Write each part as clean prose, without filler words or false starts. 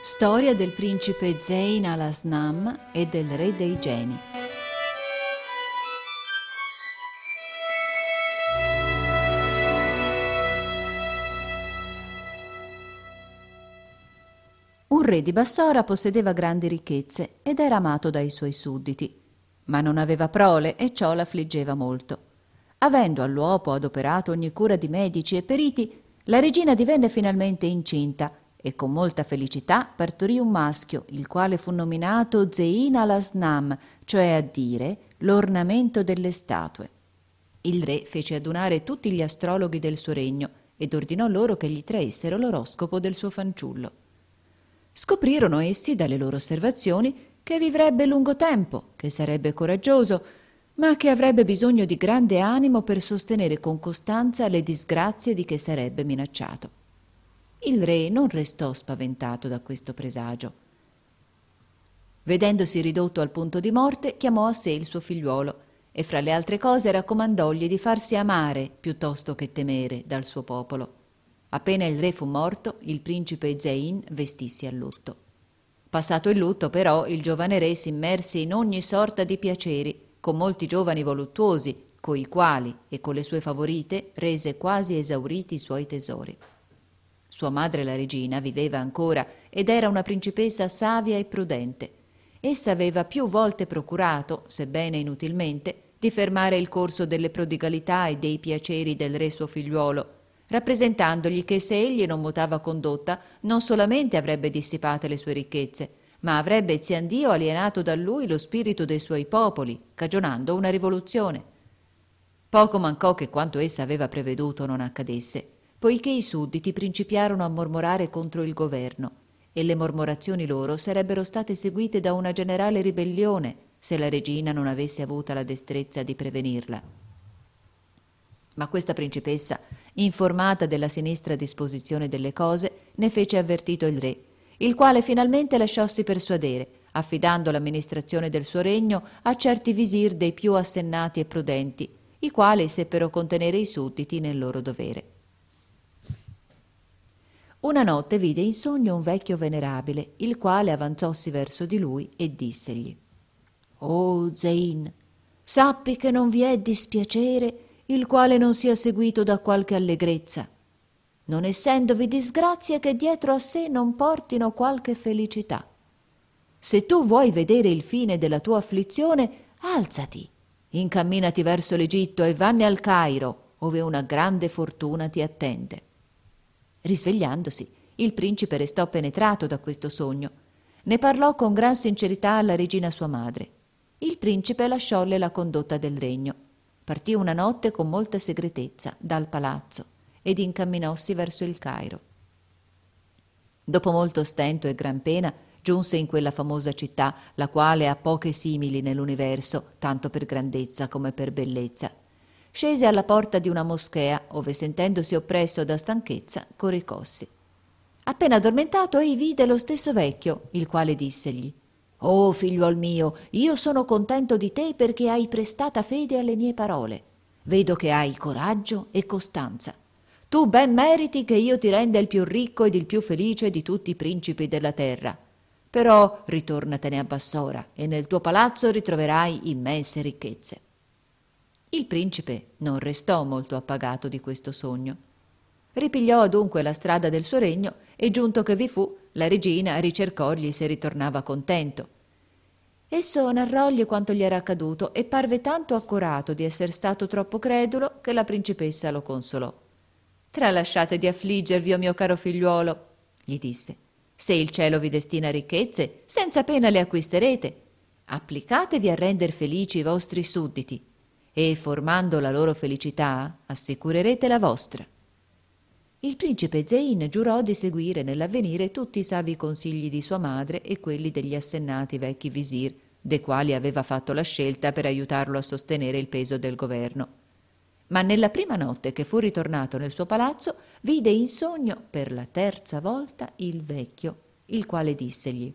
Storia del principe Zeyn al-Asnam e del re dei geni. Un re di Bassora possedeva grandi ricchezze ed era amato dai suoi sudditi, ma non aveva prole e ciò l'affliggeva molto. Avendo all'uopo adoperato ogni cura di medici e periti, la regina divenne finalmente incinta e con molta felicità partorì un maschio, il quale fu nominato Zeyn al-Asnam, cioè a dire l'ornamento delle statue. Il re fece adunare tutti gli astrologhi del suo regno ed ordinò loro che gli traessero l'oroscopo del suo fanciullo. Scoprirono essi dalle loro osservazioni che vivrebbe lungo tempo, che sarebbe coraggioso, ma che avrebbe bisogno di grande animo per sostenere con costanza le disgrazie di che sarebbe minacciato. Il re non restò spaventato da questo presagio. Vedendosi ridotto al punto di morte, chiamò a sé il suo figliuolo e fra le altre cose raccomandògli di farsi amare piuttosto che temere dal suo popolo. Appena il re fu morto, il principe Zeyn vestissi a lutto. Passato il lutto, però, il giovane re si immerse in ogni sorta di piaceri, con molti giovani voluttuosi, coi quali e con le sue favorite rese quasi esauriti i suoi tesori. Sua madre, la regina, viveva ancora ed era una principessa savia e prudente. Essa aveva più volte procurato, sebbene inutilmente, di fermare il corso delle prodigalità e dei piaceri del re suo figliuolo, rappresentandogli che se egli non mutava condotta, non solamente avrebbe dissipate le sue ricchezze, ma avrebbe ziandio alienato da lui lo spirito dei suoi popoli, cagionando una rivoluzione. Poco mancò che quanto essa aveva preveduto non accadesse, poiché i sudditi principiarono a mormorare contro il governo, e le mormorazioni loro sarebbero state seguite da una generale ribellione se la regina non avesse avuta la destrezza di prevenirla. Ma questa principessa, informata della sinistra disposizione delle cose, ne fece avvertito il re, il quale finalmente lasciossi persuadere, affidando l'amministrazione del suo regno a certi visir dei più assennati e prudenti, i quali seppero contenere i sudditi nel loro dovere. Una notte vide in sogno un vecchio venerabile, il quale avanzossi verso di lui e dissegli: «O Zeyn, sappi che non vi è dispiacere il quale non sia seguito da qualche allegrezza, non essendovi disgrazie che dietro a sé non portino qualche felicità. Se tu vuoi vedere il fine della tua afflizione, alzati, incamminati verso l'Egitto e vanni al Cairo, ove una grande fortuna ti attende». Risvegliandosi, il principe restò penetrato da questo sogno. Ne parlò con gran sincerità alla regina sua madre. Il principe lasciolle la condotta del regno. Partì una notte con molta segretezza dal palazzo ed incamminossi verso il Cairo. Dopo molto stento e gran pena giunse in quella famosa città, la quale ha poche simili nell'universo, tanto per grandezza come per bellezza. Scese alla porta di una moschea, ove sentendosi oppresso da stanchezza, coricossi. Appena addormentato, ei vide lo stesso vecchio, il quale dissegli: «Oh figliuol mio, io sono contento di te perché hai prestata fede alle mie parole. Vedo che hai coraggio e costanza. Tu ben meriti che io ti renda il più ricco ed il più felice di tutti i principi della terra. Però ritornatene a Bassora e nel tuo palazzo ritroverai immense ricchezze». Il principe non restò molto appagato di questo sogno. Ripigliò adunque la strada del suo regno e giunto che vi fu, la regina ricercògli se ritornava contento. Esso narrògli quanto gli era accaduto e parve tanto accorato di esser stato troppo credulo che la principessa lo consolò. «Tralasciate di affliggervi, o mio caro figliuolo», gli disse. «Se il cielo vi destina ricchezze, senza pena le acquisterete. Applicatevi a render felici i vostri sudditi e, formando la loro felicità, assicurerete la vostra». Il principe Zeyn giurò di seguire nell'avvenire tutti i savi consigli di sua madre e quelli degli assennati vecchi visir, dei quali aveva fatto la scelta per aiutarlo a sostenere il peso del governo. Ma nella prima notte che fu ritornato nel suo palazzo, vide in sogno per la terza volta il vecchio, il quale dissegli: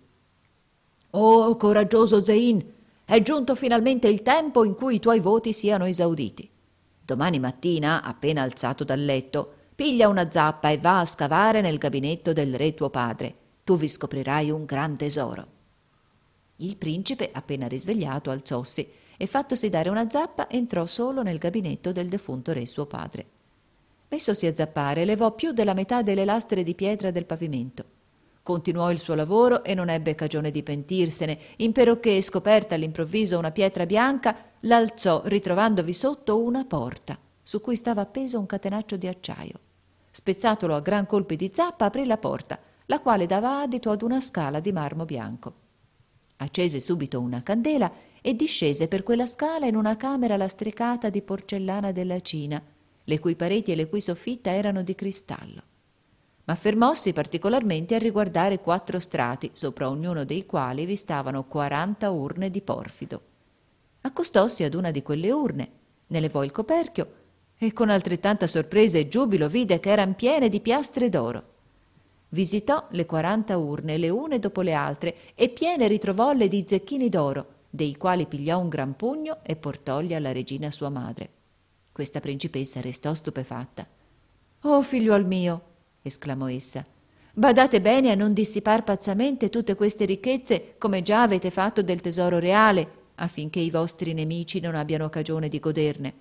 «Oh coraggioso Zeyn, è giunto finalmente il tempo in cui i tuoi voti siano esauditi. Domani mattina, appena alzato dal letto, piglia una zappa e va a scavare nel gabinetto del re tuo padre tu vi scoprirai un gran tesoro. Il principe, appena risvegliato, alzossi e fattosi dare una zappa, entrò solo nel gabinetto del defunto re suo padre. Messosi a zappare, levò più della metà delle lastre di pietra del pavimento. Continuò il suo lavoro e non ebbe cagione di pentirsene, imperocché, scoperta all'improvviso una pietra bianca, l'alzò, ritrovandovi sotto una porta, su cui stava appeso un catenaccio di acciaio. Spezzatolo a gran colpi di zappa, aprì la porta, la quale dava adito ad una scala di marmo bianco. Accese subito una candela e discese per quella scala in una camera lastricata di porcellana della Cina, le cui pareti e le cui soffitta erano di cristallo. Ma fermossi particolarmente a riguardare 4 strati, sopra ognuno dei quali vi stavano 40 urne di porfido. Accostossi ad una di quelle urne, ne levò il coperchio e con altrettanta sorpresa e giubilo vide che eran piene di piastre d'oro. Visitò le 40 urne, le une dopo le altre, e piene ritrovolle di zecchini d'oro, dei quali pigliò un gran pugno e portòli alla regina sua madre. Questa principessa restò stupefatta. «Oh, figliuol mio!» esclamò essa, «badate bene a non dissipar pazzamente tutte queste ricchezze come già avete fatto del tesoro reale, affinché i vostri nemici non abbiano cagione di goderne».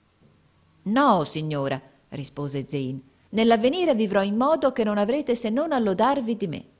«No, signora», rispose Zein, «nell'avvenire vivrò in modo che non avrete se non a lodarvi di me».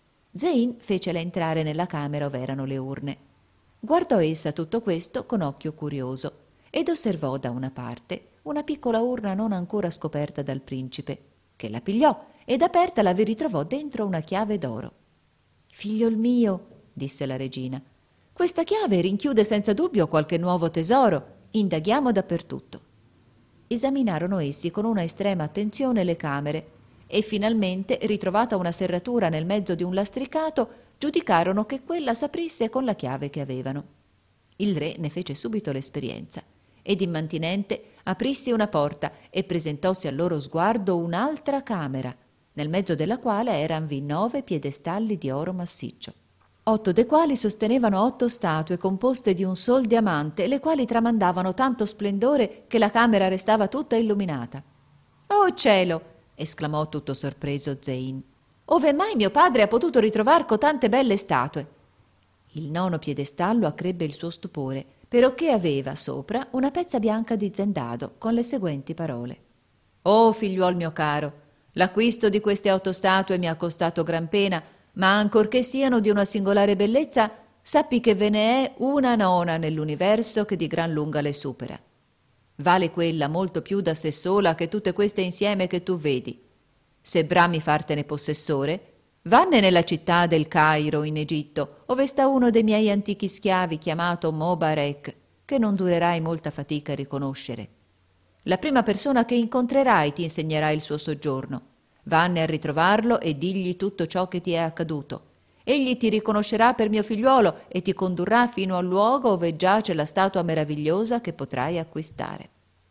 Zein fecela entrare nella camera ove erano le urne. Guardò essa tutto questo con occhio curioso ed osservò da una parte una piccola urna non ancora scoperta dal principe, che la pigliò ed apertala vi ritrovò dentro una chiave d'oro. «Figliol mio», disse la regina, «questa chiave rinchiude senza dubbio qualche nuovo tesoro. Indaghiamo dappertutto». Esaminarono essi con una estrema attenzione le camere e finalmente, ritrovata una serratura nel mezzo di un lastricato, giudicarono che quella s'aprisse con la chiave che avevano. Il re ne fece subito l'esperienza ed immantinente aprissi una porta e presentossi al loro sguardo un'altra camera, nel mezzo della quale eranvi 9 piedestalli di oro massiccio, 8 dei quali sostenevano 8 statue composte di un sol diamante, le quali tramandavano tanto splendore che la camera restava tutta illuminata. «Oh cielo!» esclamò tutto sorpreso Zein. «Ove mai mio padre ha potuto ritrovar cotante belle statue?» Il 9° piedestallo accrebbe il suo stupore, perocché aveva sopra una pezza bianca di zendado con le seguenti parole: «Oh figliuol mio caro, l'acquisto di queste 8 statue mi ha costato gran pena, ma ancorché siano di una singolare bellezza, sappi che ve ne è una nona nell'universo che di gran lunga le supera. Vale quella molto più da sé sola che tutte queste insieme che tu vedi. Se brami fartene possessore, vanne nella città del Cairo in Egitto, ove sta uno dei miei antichi schiavi chiamato Mobarek, che non durerai molta fatica a riconoscere. La prima persona che incontrerai ti insegnerà il suo soggiorno. Vanne a ritrovarlo e digli tutto ciò che ti è accaduto. Egli ti riconoscerà per mio figliuolo e ti condurrà fino al luogo ove giace la statua meravigliosa che potrai acquistare».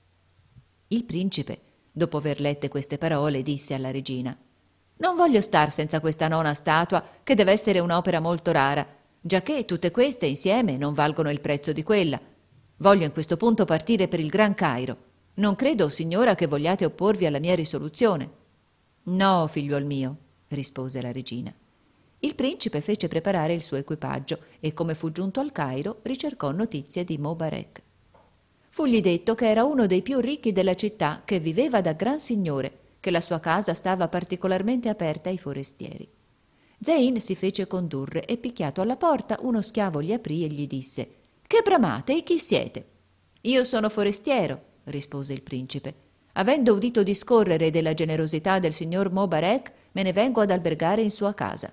Il principe, dopo aver lette queste parole, disse alla regina: «Non voglio star senza questa nona statua, che deve essere un'opera molto rara, giacché tutte queste insieme non valgono il prezzo di quella. Voglio in questo punto partire per il Gran Cairo. Non credo, signora, che vogliate opporvi alla mia risoluzione». «No, figliuol mio», rispose la regina. Il principe fece preparare il suo equipaggio e, come fu giunto al Cairo, ricercò notizie di Mobarek. Fugli detto che era uno dei più ricchi della città, che viveva da gran signore, che la sua casa stava particolarmente aperta ai forestieri. Zein si fece condurre e, picchiato alla porta, uno schiavo gli aprì e gli disse: «Che bramate e chi siete?» «Io sono forestiero», rispose il principe. «Avendo udito discorrere della generosità del signor Mobarek, me ne vengo ad albergare in sua casa».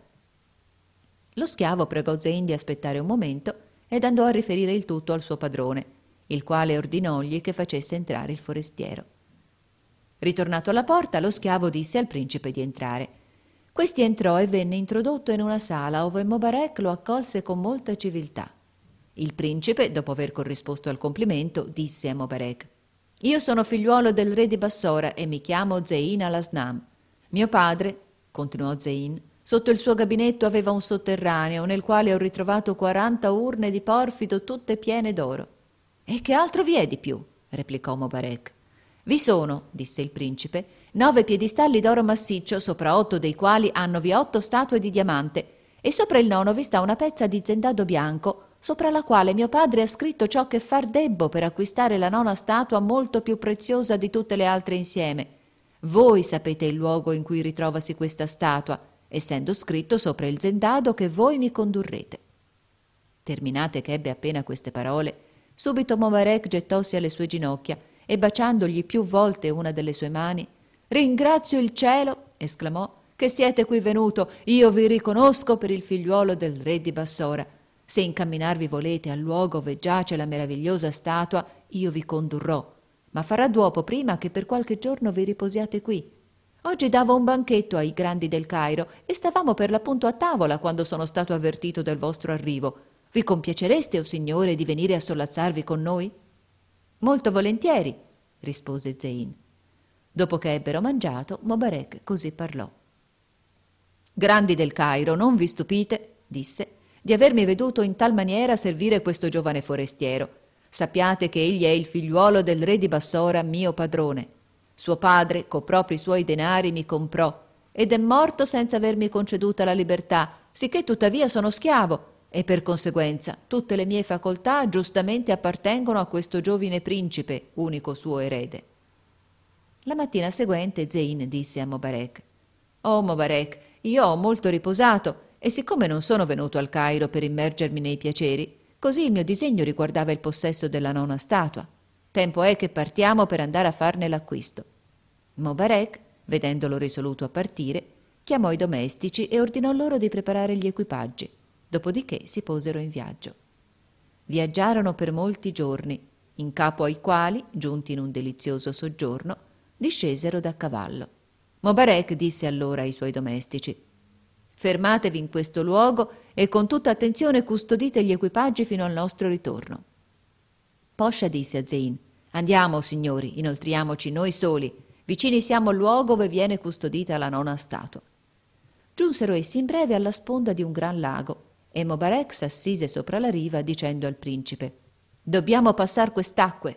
Lo schiavo pregò Zein di aspettare un momento ed andò a riferire il tutto al suo padrone, il quale ordinògli che facesse entrare il forestiero. Ritornato alla porta, lo schiavo disse al principe di entrare. Questi entrò e venne introdotto in una sala ove Mobarek lo accolse con molta civiltà. Il principe, dopo aver corrisposto al complimento, disse a Mobarek: «Io sono figliuolo del re di Bassora e mi chiamo Zein al-Asnam. Mio padre», continuò Zein, «sotto il suo gabinetto aveva un sotterraneo nel quale ho ritrovato 40 urne di porfido tutte piene d'oro». «E che altro vi è di più?» replicò Mobarek. «Vi sono», disse il principe, 9 piedistalli d'oro massiccio, sopra 8 dei quali hannovi 8 statue di diamante, e sopra il nono vi sta una pezza di zendado bianco, sopra la quale mio padre ha scritto ciò che far debbo per acquistare la nona statua molto più preziosa di tutte le altre insieme. Voi sapete il luogo in cui ritrovasi questa statua, essendo scritto sopra il zendado che voi mi condurrete. Terminate che ebbe appena queste parole, subito Mobarec gettossi alle sue ginocchia e baciandogli più volte una delle sue mani: «Ringrazio il cielo», esclamò, «che siete qui venuto. Io vi riconosco per il figliuolo del re di Bassora. Se incamminarvi volete al luogo ove giace la meravigliosa statua, io vi condurrò, ma farà duopo prima che per qualche giorno vi riposiate qui. Oggi davo un banchetto ai grandi del Cairo e stavamo per l'appunto a tavola quando sono stato avvertito del vostro arrivo. Vi compiacereste, o signore, di venire a sollazzarvi con noi?» «Molto volentieri», rispose Zein. Dopo che ebbero mangiato, Mobarec così parlò. «Grandi del Cairo, non vi stupite», disse, «di avermi veduto in tal maniera servire questo giovane forestiero. Sappiate che egli è il figliuolo del re di Bassora, mio padrone. Suo padre, co propri suoi denari, mi comprò ed è morto senza avermi conceduta la libertà, sicché tuttavia sono schiavo, e per conseguenza tutte le mie facoltà giustamente appartengono a questo giovine principe, unico suo erede». La mattina seguente Zein disse a Mobarec: «Oh Mobarec, io ho molto riposato, e siccome non sono venuto al Cairo per immergermi nei piaceri, così il mio disegno riguardava il possesso della nona statua. Tempo è che partiamo per andare a farne l'acquisto». Mobarec, vedendolo risoluto a partire, chiamò i domestici e ordinò loro di preparare gli equipaggi. Dopodiché si posero in viaggio. Viaggiarono per molti giorni, in capo ai quali, giunti in un delizioso soggiorno, discesero da cavallo. Mobarec disse allora ai suoi domestici: «Fermatevi in questo luogo e con tutta attenzione custodite gli equipaggi fino al nostro ritorno». Poscia disse a Zein: «Andiamo, signori, inoltriamoci noi soli. Vicini siamo al luogo dove viene custodita la nona statua». Giunsero essi in breve alla sponda di un gran lago, e Mobarec s'assise sopra la riva dicendo al principe: «Dobbiamo passar quest'acque.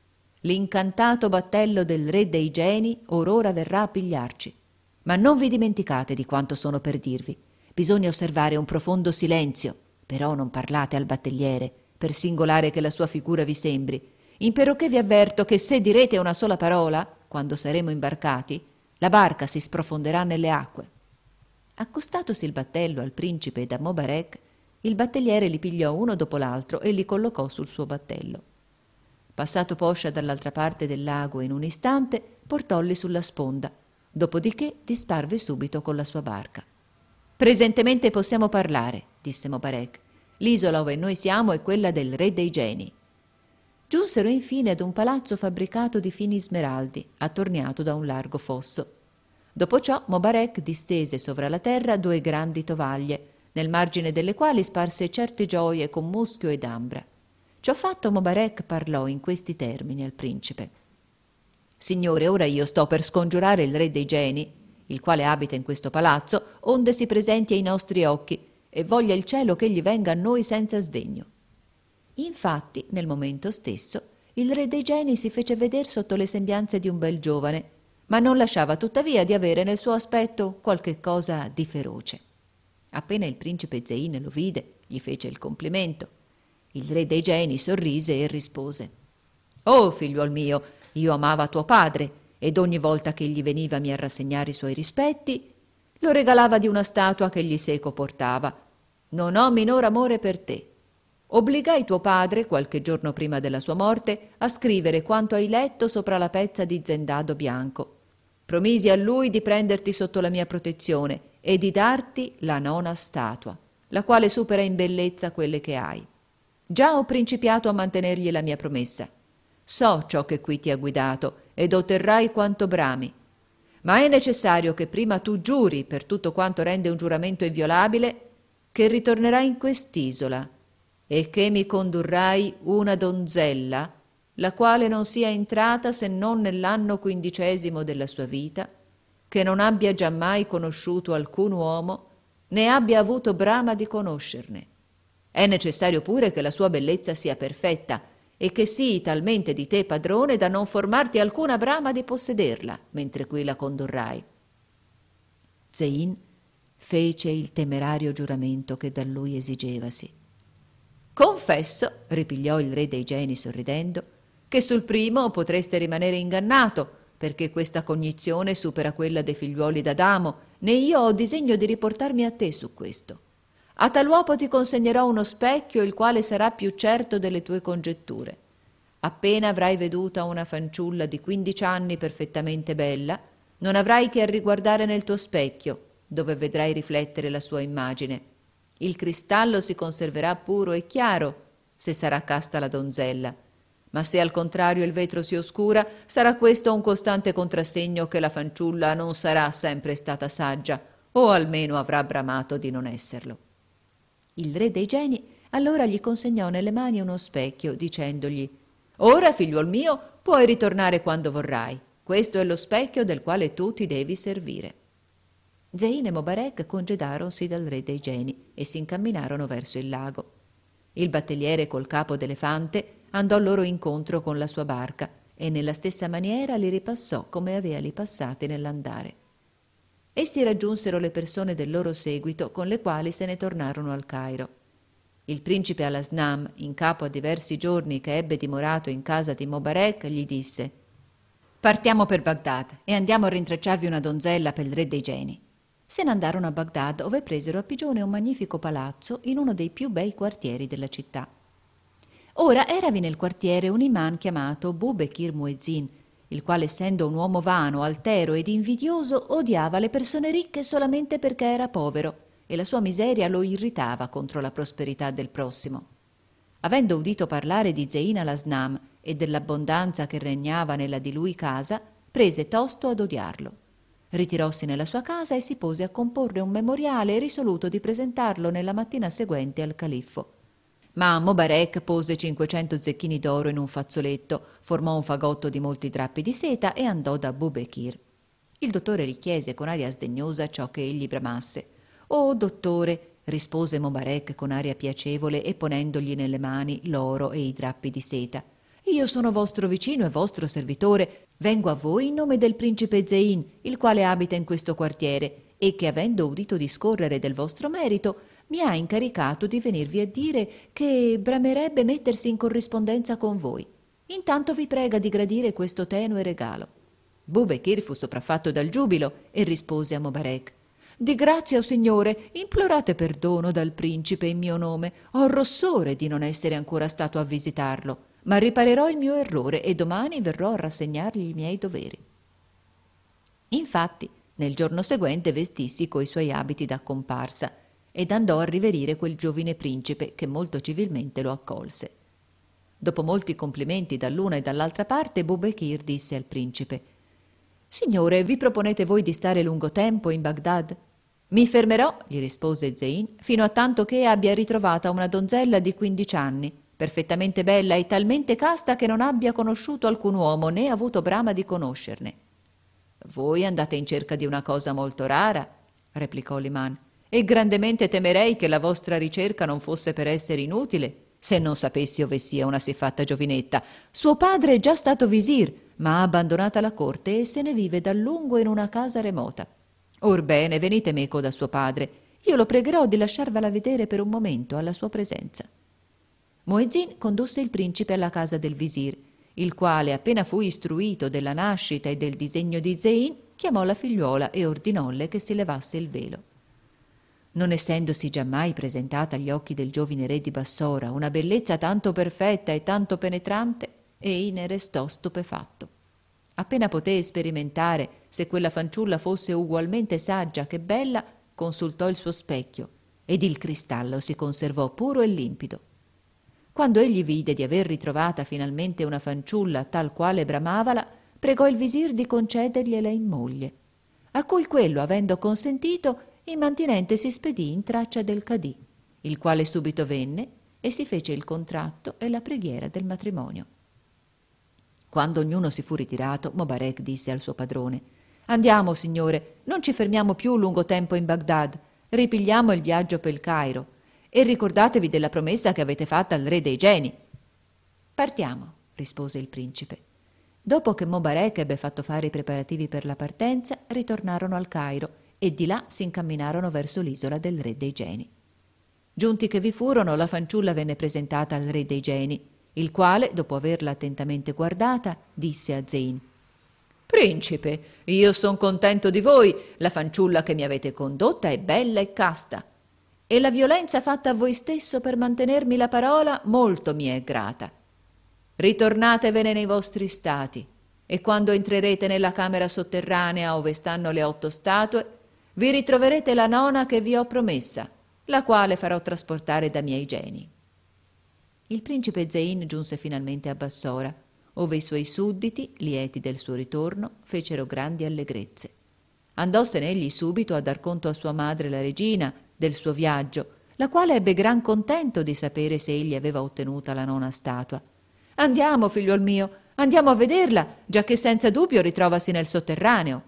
L'incantato battello del re dei geni or ora verrà a pigliarci. Ma non vi dimenticate di quanto sono per dirvi. Bisogna osservare un profondo silenzio, però non parlate al battelliere, per singolare che la sua figura vi sembri, imperoché vi avverto che se direte una sola parola, quando saremo imbarcati, la barca si sprofonderà nelle acque». Accostatosi il battello al principe ed a Mobarec, il battelliere li pigliò uno dopo l'altro e li collocò sul suo battello. Passato Poscia dall'altra parte del lago in un istante, portolli sulla sponda, dopodiché disparve subito con la sua barca. «Presentemente possiamo parlare», disse Mobarec. «L'isola ove noi siamo è quella del re dei geni». Giunsero infine ad un palazzo fabbricato di fini smeraldi, attorniato da un largo fosso. Dopo ciò Mobarec distese sovra la terra 2 grandi tovaglie, nel margine delle quali sparse certe gioie con muschio ed ambra. Ciò fatto, Mobarec parlò in questi termini al principe: «Signore, ora io sto per scongiurare il re dei geni, il quale abita in questo palazzo, onde si presenti ai nostri occhi, e voglia il cielo che egli venga a noi senza sdegno». Infatti, nel momento stesso, il re dei geni si fece veder sotto le sembianze di un bel giovane, ma non lasciava tuttavia di avere nel suo aspetto qualche cosa di feroce. Appena il principe Zein lo vide, gli fece il complimento. Il re dei geni sorrise e rispose: «Oh, figliuol mio, io amava tuo padre, ed ogni volta che egli venivami a rassegnare i suoi rispetti, lo regalava di una statua che egli seco portava. Non ho minor amore per te. Obbligai tuo padre, qualche giorno prima della sua morte, a scrivere quanto hai letto sopra la pezza di zendado bianco. Promisi a lui di prenderti sotto la mia protezione e di darti la nona statua, la quale supera in bellezza quelle che hai. Già ho principiato a mantenergli la mia promessa. So ciò che qui ti ha guidato ed otterrai quanto brami. Ma è necessario che prima tu giuri, per tutto quanto rende un giuramento inviolabile, che ritornerai in quest'isola e che mi condurrai una donzella, la quale non sia entrata se non nell'anno 15° della sua vita, che non abbia giammai conosciuto alcun uomo, né abbia avuto brama di conoscerne. È necessario pure che la sua bellezza sia perfetta e che sii talmente di te padrone da non formarti alcuna brama di possederla, mentre qui la condurrai. Zeyn fece il temerario giuramento che da lui esigevasi. Confesso, ripigliò il re dei geni sorridendo, che sul primo potreste rimanere ingannato, perché questa cognizione supera quella dei figliuoli d'Adamo, né io ho disegno di riportarmi a te su questo. A tal uopo ti consegnerò uno specchio, il quale sarà più certo delle tue congetture. Appena avrai veduta una fanciulla di 15 anni perfettamente bella, non avrai che a riguardare nel tuo specchio, dove vedrai riflettere la sua immagine. Il cristallo si conserverà puro e chiaro, se sarà casta la donzella, ma se al contrario il vetro si oscura, sarà questo un costante contrassegno che la fanciulla non sarà sempre stata saggia, o almeno avrà bramato di non esserlo. Il re dei geni allora gli consegnò nelle mani uno specchio, dicendogli: «Ora, figliuol mio, puoi ritornare quando vorrai. Questo è lo specchio del quale tu ti devi servire». Zeyn e Mobarec congedaronsi dal re dei geni e si incamminarono verso il lago. Il batteliere col capo d'elefante andò loro incontro con la sua barca e nella stessa maniera li ripassò come aveali passati nell'andare. Essi raggiunsero le persone del loro seguito con le quali se ne tornarono al Cairo. Il principe Al-Asnam, in capo a diversi giorni che ebbe dimorato in casa di Mobarec, gli disse: «Partiamo per Bagdad e andiamo a rintracciarvi una donzella per il re dei geni». Se ne andarono a Bagdad, ove presero a pigione un magnifico palazzo in uno dei più bei quartieri della città. Ora eravi nel quartiere un imam chiamato Bubekir Muezzin, il quale, essendo un uomo vano, altero ed invidioso, odiava le persone ricche solamente perché era povero, e la sua miseria lo irritava contro la prosperità del prossimo. Avendo udito parlare di Zeyn al-Asnam e dell'abbondanza che regnava nella di lui casa, prese tosto ad odiarlo. Ritirossi nella sua casa e si pose a comporre un memoriale risoluto di presentarlo nella mattina seguente al califfo. Ma Mobarec pose 500 zecchini d'oro in un fazzoletto, formò un fagotto di molti drappi di seta e andò da Bubekir. Il dottore gli chiese con aria sdegnosa ciò che egli bramasse. «Oh, dottore», rispose Mobarec con aria piacevole e ponendogli nelle mani l'oro e i drappi di seta, «io sono vostro vicino e vostro servitore. Vengo a voi in nome del principe Zeyn, il quale abita in questo quartiere e che, avendo udito discorrere del vostro merito, mi ha incaricato di venirvi a dire che bramerebbe mettersi in corrispondenza con voi. Intanto vi prega di gradire questo tenue regalo». Bubekir fu sopraffatto dal giubilo e rispose a Mobarec: «Di grazia, o signore, implorate perdono dal principe in mio nome. Ho rossore di non essere ancora stato a visitarlo, ma riparerò il mio errore e domani verrò a rassegnargli i miei doveri». Infatti, nel giorno seguente vestissi coi suoi abiti da comparsa ed andò a riverire quel giovine principe che molto civilmente lo accolse. Dopo molti complimenti dall'una e dall'altra parte, Bubekir disse al principe: «Signore, vi proponete voi di stare lungo tempo in Bagdad?» «Mi fermerò», gli rispose Zeyn, «fino a tanto che abbia ritrovata una donzella di 15 anni, perfettamente bella e talmente casta che non abbia conosciuto alcun uomo né avuto brama di conoscerne». «Voi andate in cerca di una cosa molto rara», replicò l'imam, «e grandemente temerei che la vostra ricerca non fosse per essere inutile, se non sapessi ove sia una siffatta giovinetta. Suo padre è già stato visir, ma ha abbandonata la corte e se ne vive da lungo in una casa remota. Orbene, venite meco da suo padre, io lo pregherò di lasciarvela vedere per un momento alla sua presenza». Muezzin condusse il principe alla casa del visir, il quale, appena fu istruito della nascita e del disegno di Zeyn, chiamò la figliuola e ordinolle che si levasse il velo. Non essendosi giammai presentata agli occhi del giovine re di Bassora una bellezza tanto perfetta e tanto penetrante, ei ne restò stupefatto. Appena poté sperimentare se quella fanciulla fosse ugualmente saggia che bella, consultò il suo specchio ed il cristallo si conservò puro e limpido. Quando egli vide di aver ritrovata finalmente una fanciulla tal quale bramavala, pregò il visir di concedergliela in moglie, a cui quello, avendo consentito, immantinente si spedì in traccia del cadì, il quale subito venne e si fece il contratto e la preghiera del matrimonio. Quando ognuno si fu ritirato, Mobarec disse al suo padrone: «Andiamo, signore, non ci fermiamo più lungo tempo in Bagdad, ripigliamo il viaggio per il Cairo e ricordatevi della promessa che avete fatta al re dei geni». Partiamo, rispose il principe. Dopo che Mobarec ebbe fatto fare i preparativi per la partenza, ritornarono al Cairo e di là si incamminarono verso l'isola del re dei geni. Giunti che vi furono, la fanciulla venne presentata al re dei geni, il quale, dopo averla attentamente guardata, disse a Zeyn: «Principe, io son contento di voi, la fanciulla che mi avete condotta è bella e casta, e la violenza fatta a voi stesso per mantenermi la parola molto mi è grata. Ritornatevene nei vostri stati, e quando entrerete nella camera sotterranea ove stanno le 8 statue, vi ritroverete la nona che vi ho promessa, la quale farò trasportare da miei geni». Il principe Zeyn giunse finalmente a Bassora, ove i suoi sudditi, lieti del suo ritorno, fecero grandi allegrezze. Andossene egli subito a dar conto a sua madre la regina del suo viaggio, la quale ebbe gran contento di sapere se egli aveva ottenuta la nona statua. «Andiamo, figliuol mio, andiamo a vederla, giacché senza dubbio ritrovasi nel sotterraneo».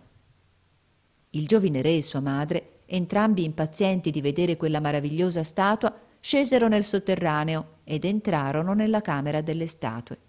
Il giovine re e sua madre, entrambi impazienti di vedere quella maravigliosa statua, scesero nel sotterraneo ed entrarono nella camera delle statue.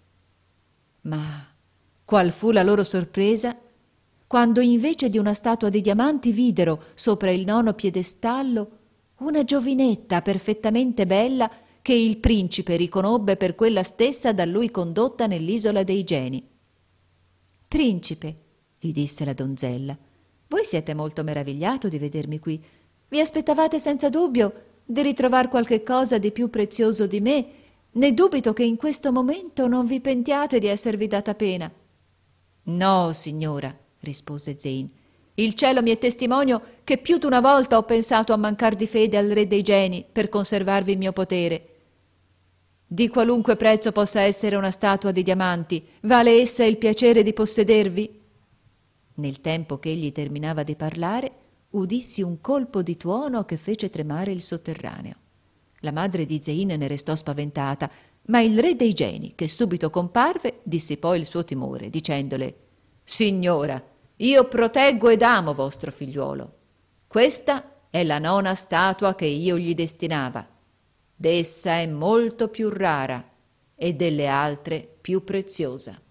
Ma qual fu la loro sorpresa quando invece di una statua di diamanti videro sopra il nono piedestallo una giovinetta perfettamente bella che il principe riconobbe per quella stessa da lui condotta nell'isola dei geni. «Principe», gli disse la donzella, «voi siete molto meravigliato di vedermi qui. Vi aspettavate senza dubbio di ritrovar qualche cosa di più prezioso di me, né dubito che in questo momento non vi pentiate di esservi data pena». «No, signora», rispose Zeyn, «il cielo mi è testimonio che più d'una volta ho pensato a mancar di fede al re dei geni per conservarvi il mio potere. Di qualunque prezzo possa essere una statua di diamanti, vale essa il piacere di possedervi?» Nel tempo che egli terminava di parlare, udissi un colpo di tuono che fece tremare il sotterraneo. La madre di Zeyn ne restò spaventata, ma il re dei geni, che subito comparve, dissipò il suo timore, dicendole: «Signora, io proteggo ed amo vostro figliuolo. Questa è la nona statua che io gli destinava. D'essa è molto più rara e delle altre più preziosa».